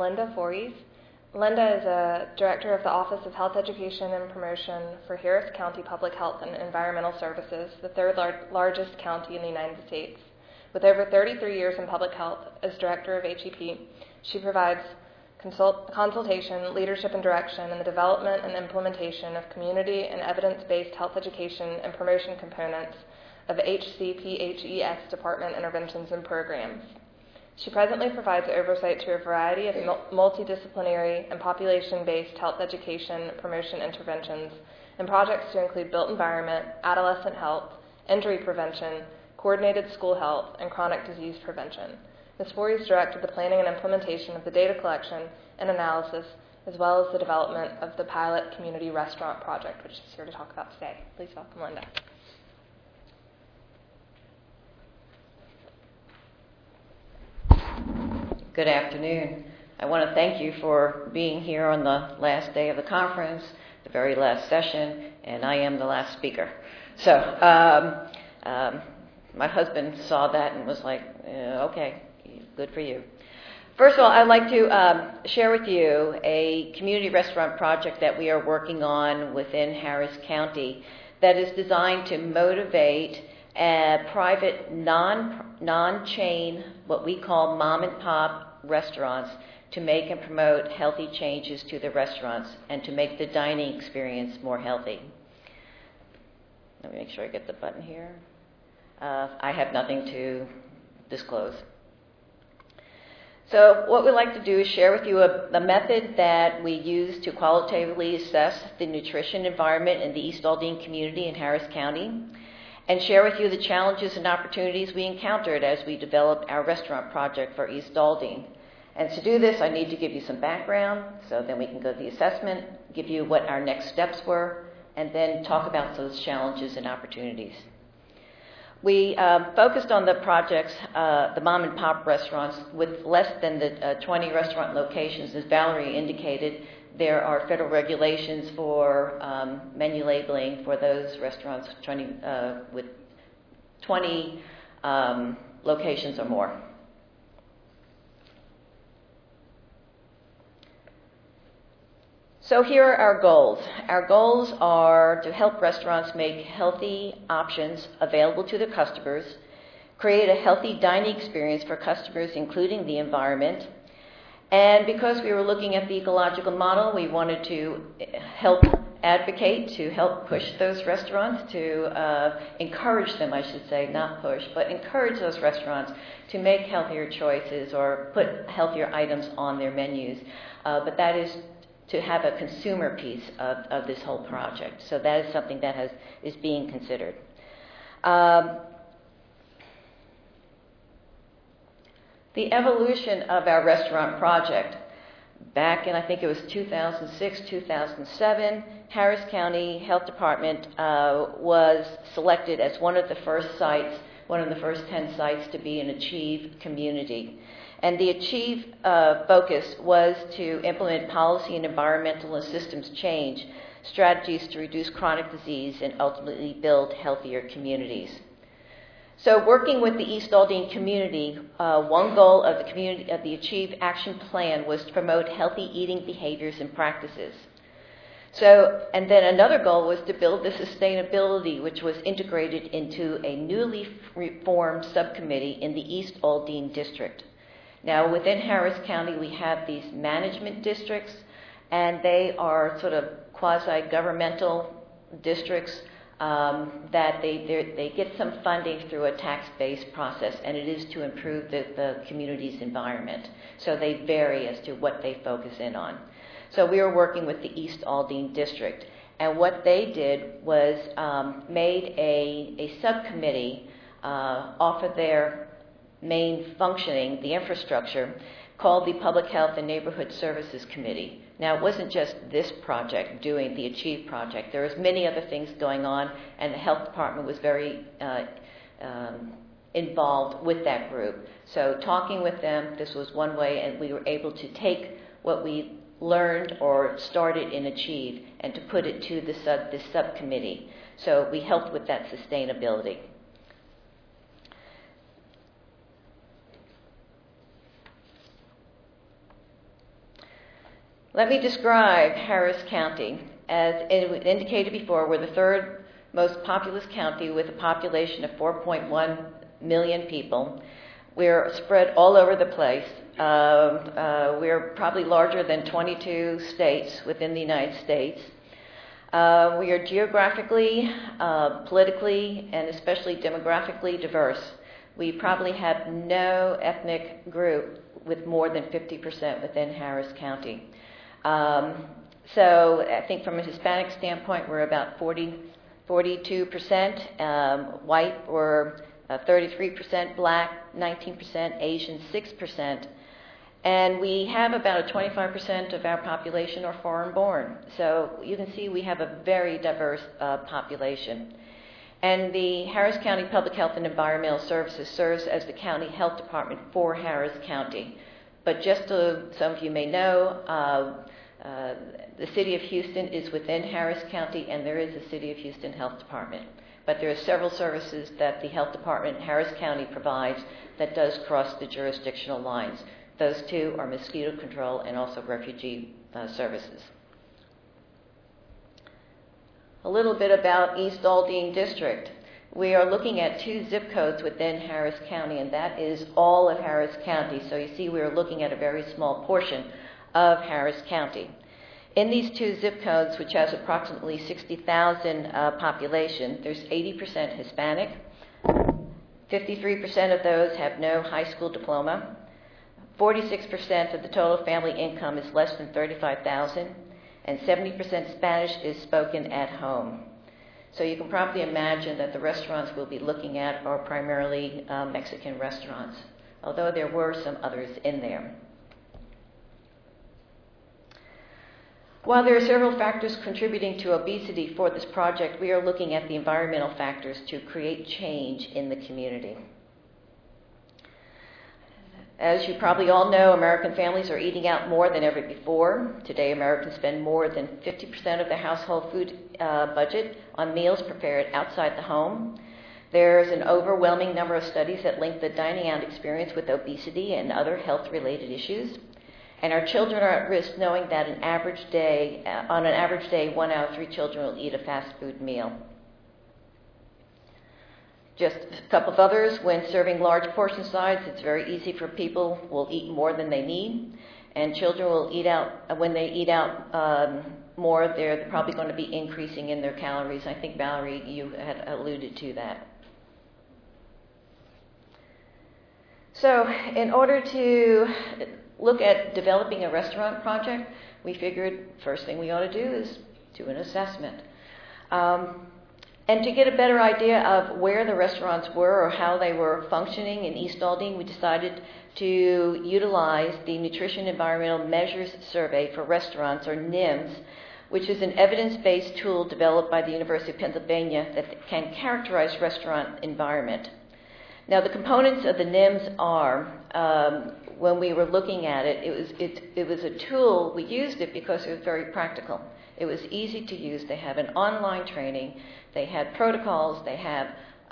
Linda Voorhees. Linda is a director of the Office of Health Education and Promotion for Harris County Public Health and Environmental Services, the third largest county in the United States. With over 33 years in public health as director of HEP, she provides consultation, leadership, and direction in the development and implementation of community and evidence-based health education and promotion components of HCPHES department interventions and programs. She presently provides oversight to a variety of multidisciplinary and population-based health education promotion interventions and projects to include built environment, adolescent health, injury prevention, coordinated school health, and chronic disease prevention. Ms. Voorhees directed the planning and implementation of the data collection and analysis, as well as the development of the pilot community restaurant project, which she's here to talk about today. Please welcome Linda. Good afternoon. I want to thank you for being here on the last day of the conference, the very last session, and I am the last speaker. So my husband saw that and was like, okay, good for you. First of all, I'd like to share with you a community restaurant project that we are working on within Harris County that is designed to motivate private non-chain, what we call mom and pop restaurants, to make and promote healthy changes to the restaurants and to make the dining experience more healthy. Let me make sure I get the button here. I have nothing to disclose. So what we'd like to do is share with you a method that we use to qualitatively assess the nutrition environment in the East Aldine community in Harris County, and share with you the challenges and opportunities we encountered as we developed our restaurant project for East Aldine. And to do this, I need to give you some background, so then we can go to the assessment, give you what our next steps were, and then talk about those challenges and opportunities. We focused on the projects, the mom and pop restaurants, with less than the 20 restaurant locations. As Valerie indicated, there are federal regulations for menu labeling for those restaurants with 20 locations or more. So here are our goals. Our goals are to help restaurants make healthy options available to their customers, create a healthy dining experience for customers, including the environment. And because we were looking at the ecological model, we wanted to help advocate, to help push those restaurants, to encourage them, I should say, not push, but encourage those restaurants to make healthier choices or put healthier items on their menus. But that is to have a consumer piece of this whole project. So that is something that is being considered. The evolution of our restaurant project. Back in, I think it was 2006, 2007, Harris County Health Department was selected as one of the first sites, one of the first 10 sites to be an Achieve community. And the Achieve focus was to implement policy and environmental and systems change strategies to reduce chronic disease and ultimately build healthier communities. So working with the East Aldine community, one goal of the Achieve Action Plan was to promote healthy eating behaviors and practices. So, and then another goal was to build the sustainability, which was integrated into a newly formed subcommittee in the East Aldine district. Now, within Harris County, we have these management districts, and they are sort of quasi-governmental districts that they get some funding through a tax-based process, and it is to improve the community's environment. So they vary as to what they focus in on. So we are working with the East Aldine district, and what they did was made a subcommittee off of their main functioning, the infrastructure, called the Public Health and Neighborhood Services Committee. Now, it wasn't just this project doing the Achieve project. There was many other things going on, and the health department was very involved with that group. So talking with them, this was one way, and we were able to take what we learned or started in Achieve and to put it to this subcommittee. So we helped with that sustainability. Let me describe Harris County. As it indicated before, we're the third most populous county with a population of 4.1 million people. We're spread all over the place. We're probably larger than 22 states within the United States. We are geographically, politically, and especially demographically diverse. We probably have no ethnic group with more than 50% within Harris County. So I think from a Hispanic standpoint, we're about 42% white, or 33% black, 19% Asian, 6%. And we have about a 25% of our population are foreign-born. So you can see we have a very diverse population. And the Harris County Public Health and Environmental Services serves as the county health department for Harris County. But just so some of you may know, the City of Houston is within Harris County, and there is a City of Houston Health Department. But there are several services that the Health Department in Harris County provides that does cross the jurisdictional lines. Those two are mosquito control and also refugee services. A little bit about East Aldine District. We are looking at 2 zip codes within Harris County, and that is all of Harris County. So you see we are looking at a very small portion of Harris County. In these 2 zip codes, which has approximately 60,000 population, there's 80% Hispanic. 53% of those have no high school diploma. 46% of the total family income is less than $35,000, and 70% Spanish is spoken at home. So you can probably imagine that the restaurants we'll be looking at are primarily Mexican restaurants, although there were some others in there. While there are several factors contributing to obesity for this project, we are looking at the environmental factors to create change in the community. As you probably all know, American families are eating out more than ever before. Today, Americans spend more than 50% of their household food budget on meals prepared outside the home. There's an overwhelming number of studies that link the dining out experience with obesity and other health-related issues. And our children are at risk, knowing that on an average day, 1 out of 3 children will eat a fast food meal. Just a couple of others. When serving large portion size, it's very easy for people will eat more than they need, and children will eat out. When they eat out more, they're probably going to be increasing in their calories. I think, Valerie, you had alluded to that. So in order to look at developing a restaurant project, we figured first thing we ought to do is do an assessment. And to get a better idea of where the restaurants were or how they were functioning in East Aldine, we decided to utilize the Nutrition Environmental Measures Survey for Restaurants, or NIMS, which is an evidence-based tool developed by the University of Pennsylvania that can characterize restaurant environment. Now, the components of the NIMS are, when we were looking at it, it was a tool. We used it because it was very practical. It was easy to use. They have an online training. They had protocols. They have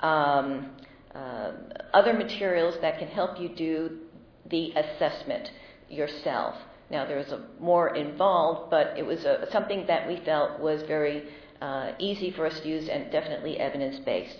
other materials that can help you do the assessment yourself. Now, there's more involved, but it was something that we felt was very easy for us to use and definitely evidence-based.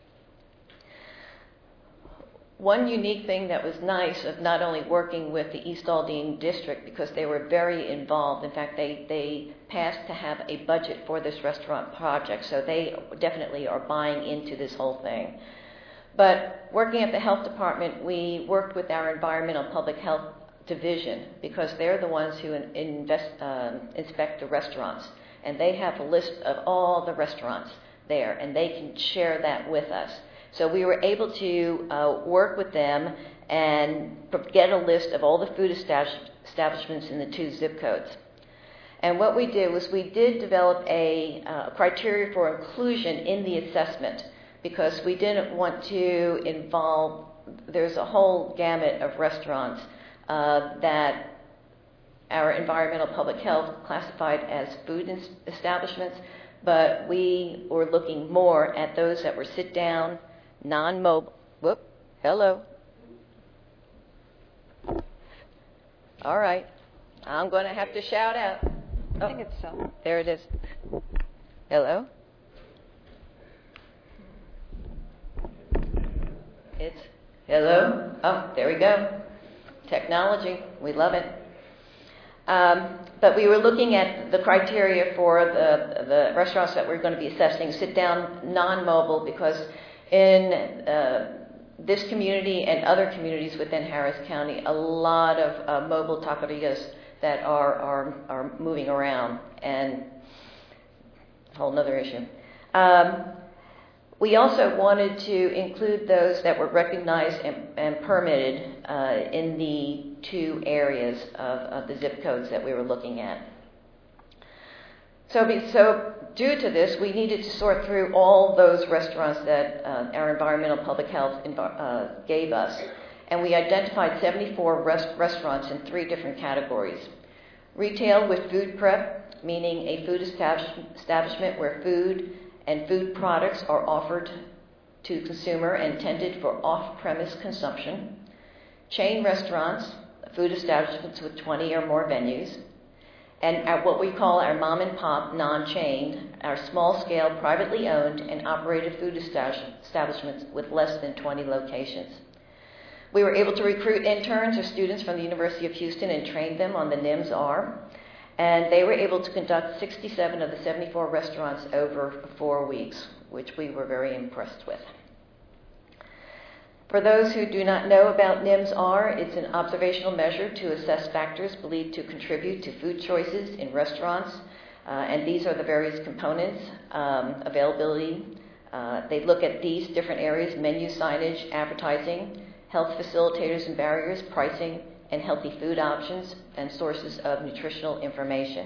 One unique thing that was nice of not only working with the East Aldine District, because they were very involved. In fact, they passed to have a budget for this restaurant project, so they definitely are buying into this whole thing. But working at the health department, we worked with our environmental public health division, because they're the ones who inspect the restaurants. And they have a list of all the restaurants there, and they can share that with us. So we were able to work with them and get a list of all the food establishments in the 2 zip codes. And what we did was we did develop a criteria for inclusion in the assessment, because we didn't want to involve, there's a whole gamut of restaurants that our environmental public health classified as food establishments, but we were looking more at those that were sit-down, non-mobile. Whoop, hello. All right. I'm going to have to shout out. I think it's so. There it is. Hello? It's hello? Oh, there we go. Technology. We love it. But we were looking at the criteria for the restaurants that we're going to be assessing, sit-down, non-mobile, because in this community and other communities within Harris County, a lot of mobile taquerias that are moving around, and a whole other issue. We also wanted to include those that were recognized and permitted in the 2 areas of the zip codes that we were looking at. So due to this, we needed to sort through all those restaurants that our environmental public health gave us. And we identified 74 restaurants in 3 different categories. Retail with food prep, meaning a food establishment where food and food products are offered to consumer and intended for off-premise consumption. Chain restaurants, food establishments with 20 or more venues. And what we call our mom and pop non-chain, our small-scale, privately owned and operated food establishments with less than 20 locations. We were able to recruit interns or students from the University of Houston and train them on the NIMS-R. And they were able to conduct 67 of the 74 restaurants over 4 weeks, which we were very impressed with. For those who do not know about NIMS-R, it's an observational measure to assess factors believed to contribute to food choices in restaurants. And these are the various components, availability. They look at these different areas: menu, signage, advertising, health facilitators and barriers, pricing, and healthy food options, and sources of nutritional information.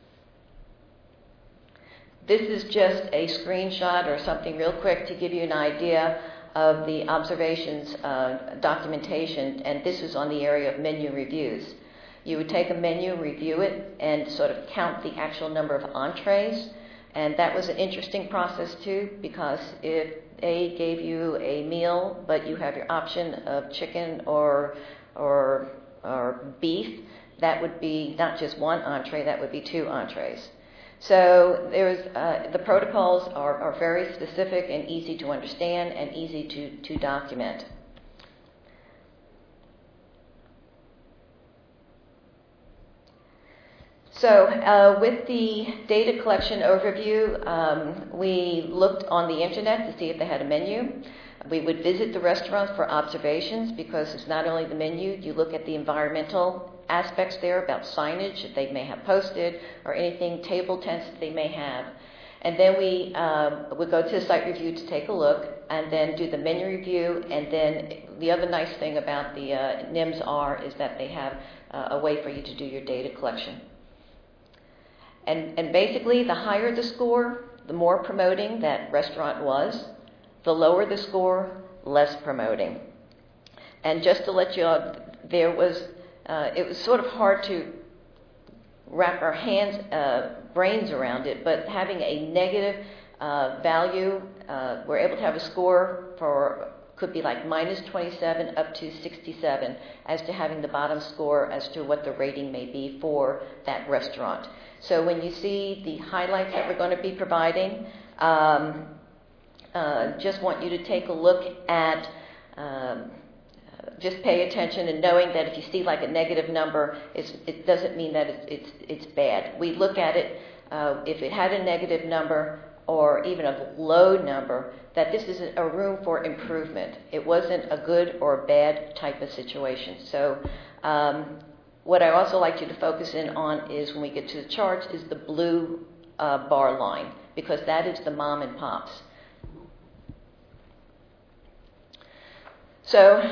This is just a screenshot or something real quick to give you an idea of the observations documentation, and this is on the area of menu reviews. You would take a menu, review it, and sort of count the actual number of entrees, and that was an interesting process too, because if they gave you a meal, but you have your option of chicken or beef, that would be not just 1 entree, that would be 2 entrees. So the protocols are very specific and easy to understand and easy to document. So with the data collection overview, we looked on the internet to see if they had a menu. We would visit the restaurants for observations, because it's not only the menu, you look at the environmental aspects there about signage that they may have posted or anything, table tents that they may have. And then we would go to the site review to take a look and then do the menu review. And then the other nice thing about the NIMS-R is that they have a way for you to do your data collection. And basically, the higher the score, the more promoting that restaurant was. The lower the score, less promoting. And just to let you know, it was sort of hard to wrap our brains around it, but having a negative value, we're able to have a score could be like -27 up to 67 as to having the bottom score as to what the rating may be for that restaurant. So when you see the highlights that we're going to be providing, just want you to take a look at, just pay attention and knowing that if you see like a negative number, it doesn't mean that it's bad. We look at it, if it had a negative number or even a low number, that this is a room for improvement. It wasn't a good or bad type of situation. So what I also like you to focus in on is, when we get to the charts, is the blue bar line, because that is the mom and pops. So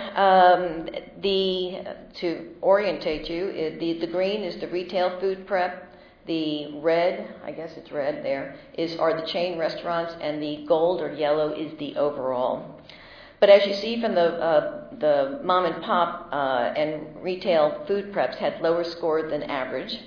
to orientate you, the green is the retail food prep. The red, I guess it's red there, are the chain restaurants, and the gold or yellow is the overall. But as you see from the mom and pop and retail food preps had lower score than average.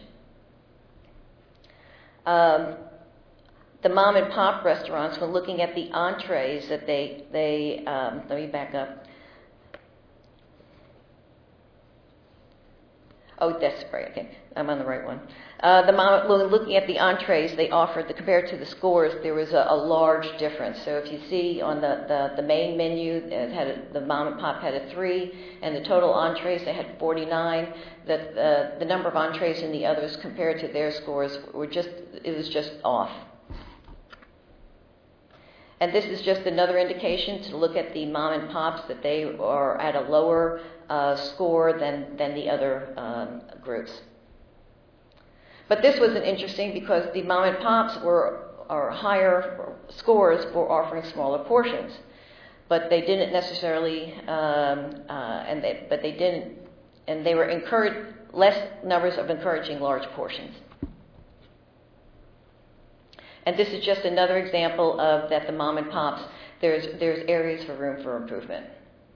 The mom and pop restaurants, when looking at the entrees that they let me back up. Oh, that's right. Okay, I'm on the right one. Looking at the entrees they offered, compared to the scores, there was a large difference. So if you see on the main menu, the mom and pop had a 3, and the total entrees they had 49. The number of entrees in the others compared to their scores it was just off. And this is just another indication to look at the mom and pops that they are at a lower score than the other groups. But this wasn't interesting because the mom and pops are higher scores for offering smaller portions, but they didn't necessarily, they were encouraged less numbers of encouraging large portions. And this is just another example of that the mom and pops, there's areas for room for improvement.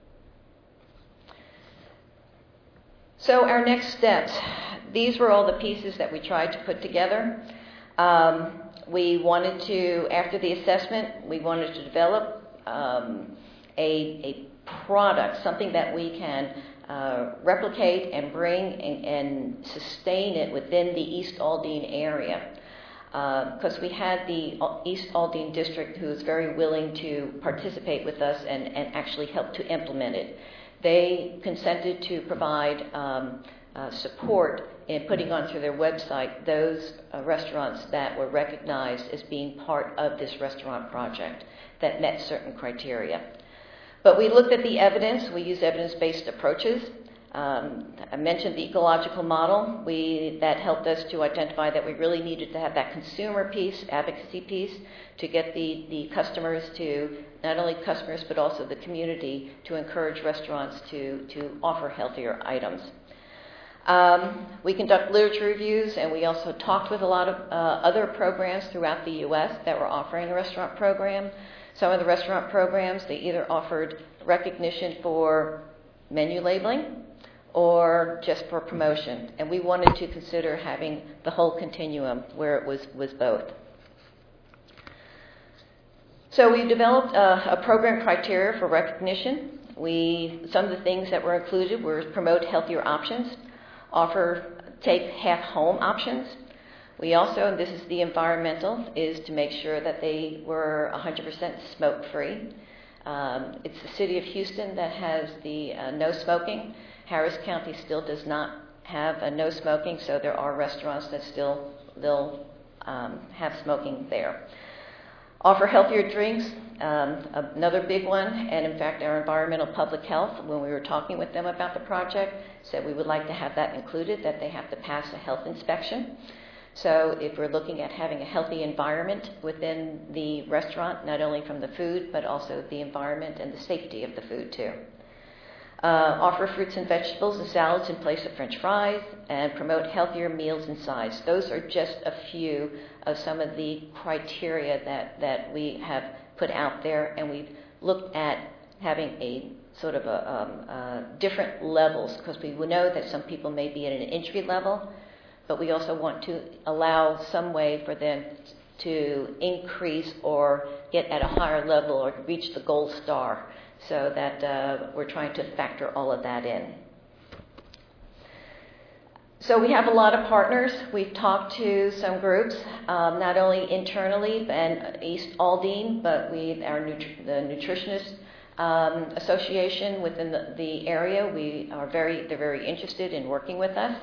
So our next steps. These were all the pieces that we tried to put together. We wanted to, after the assessment, we wanted to develop a product, something that we can replicate and bring and sustain it within the East Aldine area. Because we had the East Aldine district who was very willing to participate with us and actually help to implement it. They consented to provide support in putting onto their website those restaurants that were recognized as being part of this restaurant project that met certain criteria. But we looked at the evidence. We used evidence-based approaches. I mentioned the ecological model. That helped us to identify that we really needed to have that consumer piece, advocacy piece, to get the customers to, not only customers but also the community, to encourage restaurants to offer healthier items. We conduct literature reviews, and we also talked with a lot of other programs throughout the U.S. that were offering a restaurant program. Some of the restaurant programs, they either offered recognition for menu labeling or just for promotion. And we wanted to consider having the whole continuum where it was both. So we developed a program criteria for recognition. Some of the things that were included were promote healthier options, take half-home options. We also, and this is the environmental, is to make sure that they were 100% smoke-free. It's the city of Houston that has the no smoking. Harris County still does not have a no smoking, so there are restaurants that still have smoking there. Offer healthier drinks, another big one, and in fact our environmental public health, when we were talking with them about the project, said we would like to have that included, that they have to pass a health inspection. So if we're looking at having a healthy environment within the restaurant, not only from the food, but also the environment and the safety of the food too. Offer fruits and vegetables and salads in place of French fries, and promote healthier meals and sides. Those are just a few of some of the criteria that we have put out there, and we've looked at having a sort of different levels, because we know that some people may be at an entry level, but we also want to allow some way for them to increase or get at a higher level or reach the gold star, so that we're trying to factor all of that in. So we have a lot of partners. We've talked to some groups, not only internally and East Aldine, but the Nutritionist Association within the area. They're very interested in working with us.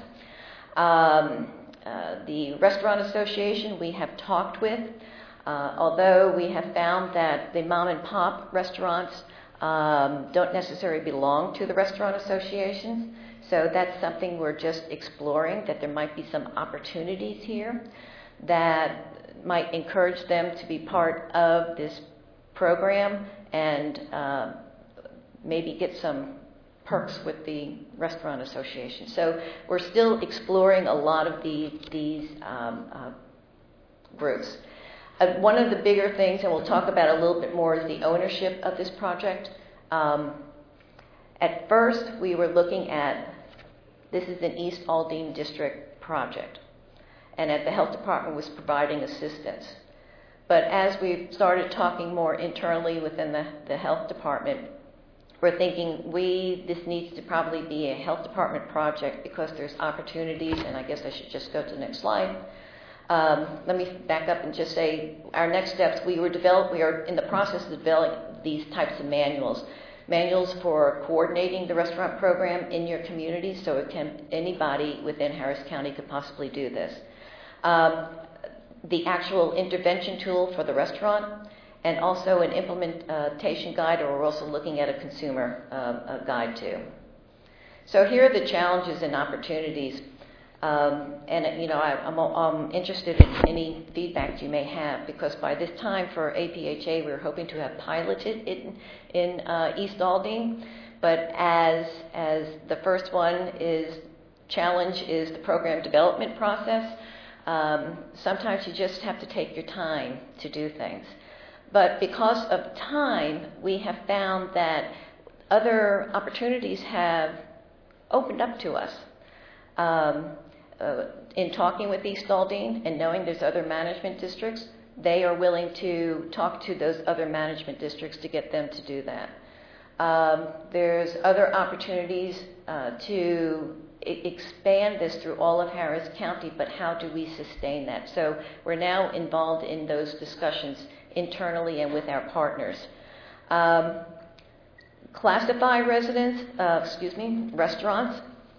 The Restaurant Association we have talked with, although we have found that the mom and pop restaurants don't necessarily belong to the restaurant associations. So that's something we're just exploring, that there might be some opportunities here that might encourage them to be part of this program and maybe get some perks with the restaurant association. So we're still exploring a lot of these groups. One of the bigger things, and we'll talk about a little bit more, is the ownership of this project. At first, we were looking at, this is an East Aldine District project, and the health department was providing assistance. But as we started talking more internally within the health department, we're thinking this needs to probably be a health department project because there's opportunities, and I guess I should just go to the next slide. Let me back up and just say our next steps, we are in the process of developing these types of manuals for coordinating the restaurant program in your community, so anybody within Harris County could possibly do this. The actual intervention tool for the restaurant, and also an implementation guide, or we're also looking at a consumer guide too. So here are the challenges and opportunities. I'm interested in any feedback you may have, because by this time for APHA, we're hoping to have piloted it in East Aldine. But as the first challenge is the program development process. Sometimes you just have to take your time to do things. But because of time, we have found that other opportunities have opened up to us. In talking with East Aldine and knowing there's other management districts, they are willing to talk to those other management districts to get them to do that. There's other opportunities to expand this through all of Harris County, but how do we sustain that? So we're now involved in those discussions internally and with our partners. Classify restaurants.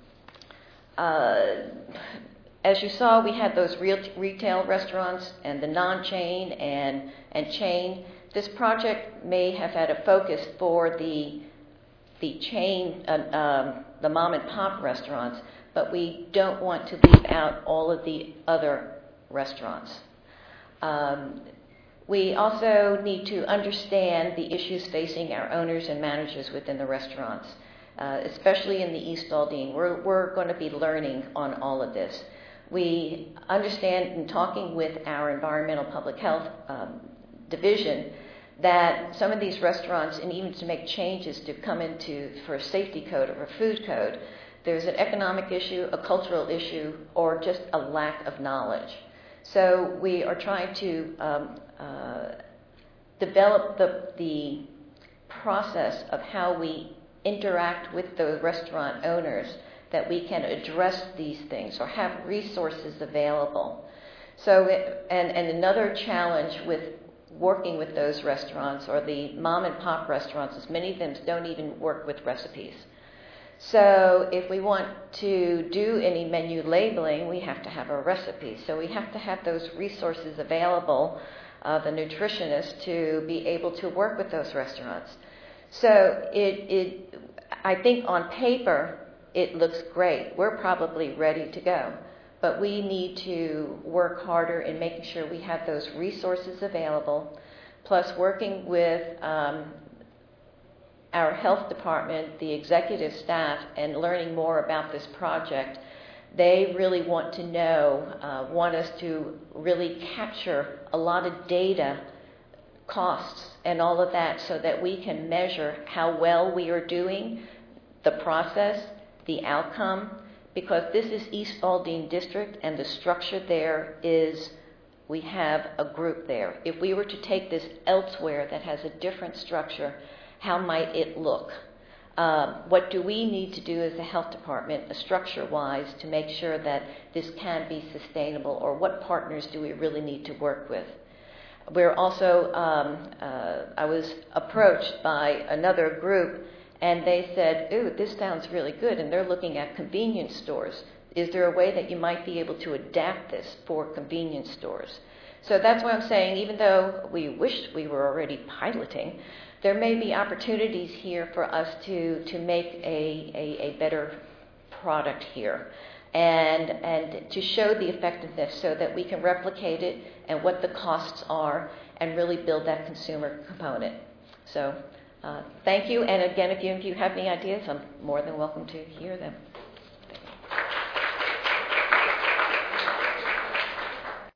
As you saw, we had those retail restaurants and the non-chain and chain. This project may have had a focus for the chain, the mom and pop restaurants, but we don't want to leave out all of the other restaurants. We also need to understand the issues facing our owners and managers within the restaurants, especially in the East Aldine. We're going to be learning on all of this. We understand in talking with our environmental public health division that some of these restaurants, and even to make changes to come for a safety code or a food code, there's an economic issue, a cultural issue, or just a lack of knowledge. So we are trying to develop the process of how we interact with the restaurant owners, that we can address these things or have resources available. So, and another challenge with working with those restaurants or the mom and pop restaurants is many of them don't even work with recipes. So if we want to do any menu labeling, we have to have a recipe. So we have to have those resources available, the nutritionists, to be able to work with those restaurants. So I think on paper, it looks great. We're probably ready to go. But we need to work harder in making sure we have those resources available, plus working with our health department, the executive staff, and learning more about this project. They really want to know, want us to really capture a lot of data, costs, and all of that, so that we can measure how well we are doing, the process, the outcome, because this is East Aldine District, and the structure there is, we have a group there. If we were to take this elsewhere that has a different structure, how might it look? What do we need to do as a health department, structure-wise, to make sure that this can be sustainable, or what partners do we really need to work with? We're also, I was approached by another group, and they said, ooh, this sounds really good, and they're looking at convenience stores. Is there a way that you might be able to adapt this for convenience stores? So that's why I'm saying, even though we wished we were already piloting, there may be opportunities here for us to make a better product here, and to show the effectiveness so that we can replicate it and what the costs are, and really build that consumer component. So thank you, and again, if you have any ideas, I'm more than welcome to hear them.